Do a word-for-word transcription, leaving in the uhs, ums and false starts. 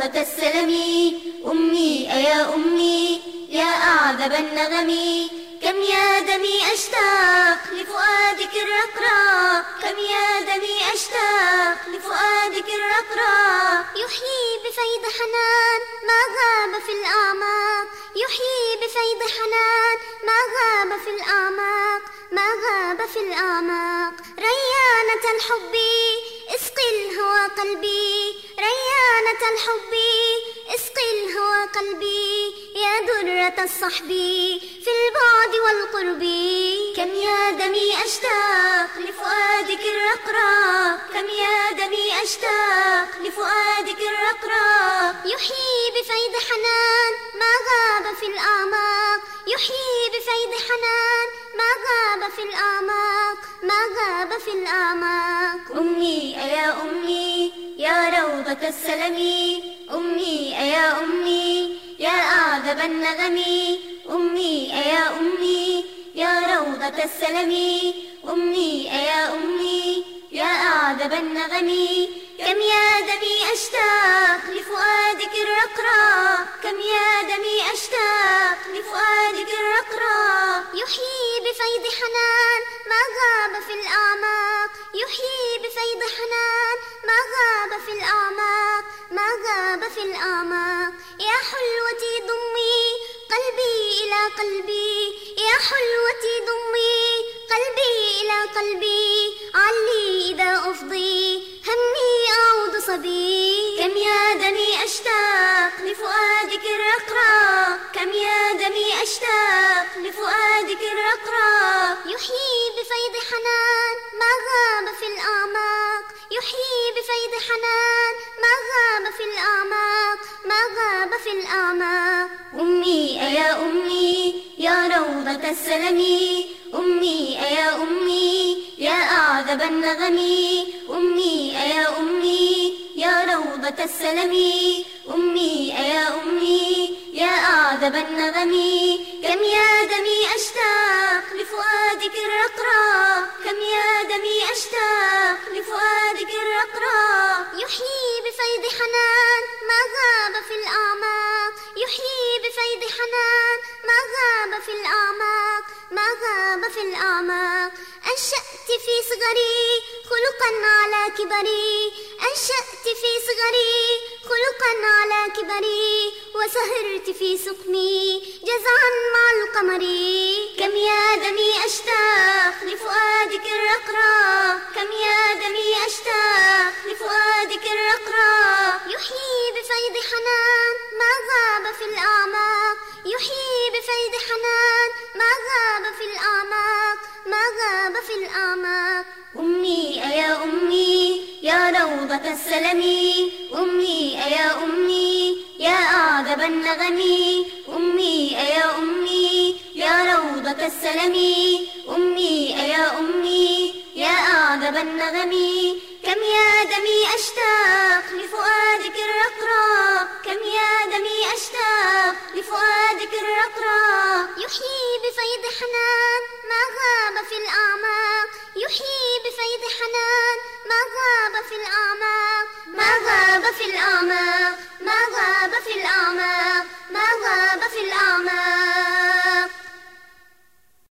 روضة السلم. أمي أيا أمي يا أعذب النغم، كم يا دمي أشتاق لفؤادك الرقراق، كم يا دمي أشتاق لفؤادك الرقراق. يحيي بفيض حنان ما غاب في الأعماق، يحيي بفيض حنان ما غاب في الأعماق، ما غاب في الأعماق. ريانة الحب اسقي الهوى قلبي، ريانة الحب اسقي الهوى قلبي، يا درة الصحب في البعد والقرب. كم يا دمي أشتاق لفؤادك الرقراق، كم يا دمي أشتاق لفؤادك الرقراق. يحيي بفيض حنان ما غاب في الأعماق، يحيي بفيض حنان ما غاب في الأعماق، ما غاب في الأعماق. أمي أيا أمي يا روضة السلم، أمي أيا أمي يا أعذب النغم. أمي أيا أمي يا روضة السلم، أمي أيا أمي يا أعذب النغم. كم يا دمي أشتاق لفؤادك الرقراق، كم يا دمي أشتاق لفؤادك الرقراق. يحيي بفيض حنان ما غاب في الأعماق، يحيي بفيض حنان ما غاب في الأعماق، ما غاب في الأعماق. يا حلوتي ضمي قلبي إلى قلبي، يا حلوتي ضمي قلبي إلى قلبي، علي إذا أفضي همي أعود صبي. كم يا دمي أشتاق لفؤادك الرقراق، كم يا دمي أشتاق لفؤادك الرقراق. يحيي بفيض حنان ما غاب في الأعماق، يحيي بفيض حنان ما غاب في الأعماق، ما غاب في الأعماق. أمي أيا أمي يا روضة السلم، أمي أيا أمي يا أعذب النغم. أمي أيا أمي يا روضة السلم، أمي أيا أمي يا أعذب النغم. كم يا دمي أشتاق لفؤادك الرقراق، كم يا دمي أشتاق لفؤادك الرقراق. يحيي بفيض حنان ما غاب في الأعماق، يحيي بفيض حنان ما غاب في الأعماق، ما غاب في الأعماق. أنشأت في صغري خلقا على كبري، أنشأت في صغري خلقا على كبري، وسهرت في سقمي جزعا مع القمر. كم يا دمي أشتاق لفؤادك الرقراق، كم يا دمي أشتاق لفؤادك الرقراق. يحيي بفيض حنان ما غاب في الأعماق، يحيي بفيض حنان ما غاب في الأعماق، ما غاب في الأعماق. أمي أيا أمي يا روضة السلم، أمي أيا أمي يا أعذب النغم. أمي أيا أمي يا روضة السلم، أمي أيا أمي يا أعذب النغم. كم يا دمي أشتاق لفؤادك الرقراق، كم يا دمي أشتاق لفؤادك الرقراق. يحيي بفيض حنان ما غاب في الأعماق، يحيي بفيض حنان ما غاب في الأعماق، ما غاب في الأعماق.